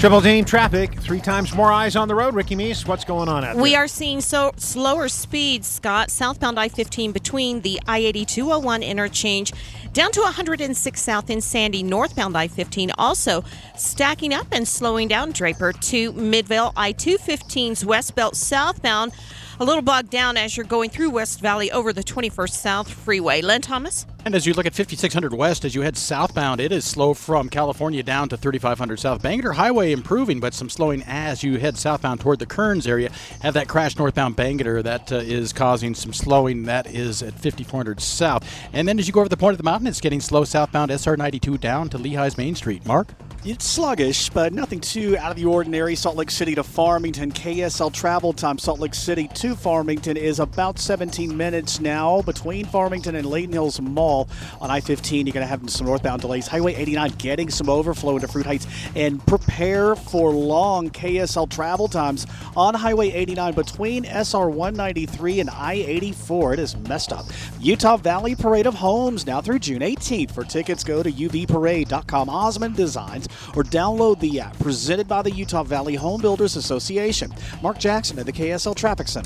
Triple Team traffic, 3 times more eyes on the road. Ricky Meese, what's going on out there? We are seeing slower speeds, Scott, southbound I-15 between the I-80-201 interchange down to 106 south in Sandy, northbound I-15 also stacking up and slowing down Draper to Midvale. I-215's westbound southbound a little bogged down as you're going through West Valley over the 21st South Freeway. Len Thomas? And as you look at 5600 West, as you head southbound, it is slow from California down to 3500 South. Bangor Highway improving, but some slowing as you head southbound toward the Kearns area. Have that crash northbound Bangor that is causing some slowing. That is at 5400 South. And then as you go over the point of the mountain, it's getting slow southbound SR 92 down to Lehigh's Main Street. Mark? It's sluggish, but nothing too out of the ordinary. Salt Lake City to Farmington. KSL travel time, Salt Lake City to Farmington is about 17 minutes now. Between Farmington and Layton Hills Mall on I-15, you're going to have some northbound delays. Highway 89 getting some overflow into Fruit Heights. And prepare for long KSL travel times on Highway 89 between SR 193 and I-84. It is messed up. Utah Valley Parade of Homes now through June 18th. For tickets, go to uvparade.com. Osmond Designs, or download the app presented by the Utah Valley Home Builders Association. Mark Jackson at the KSL Traffic Center.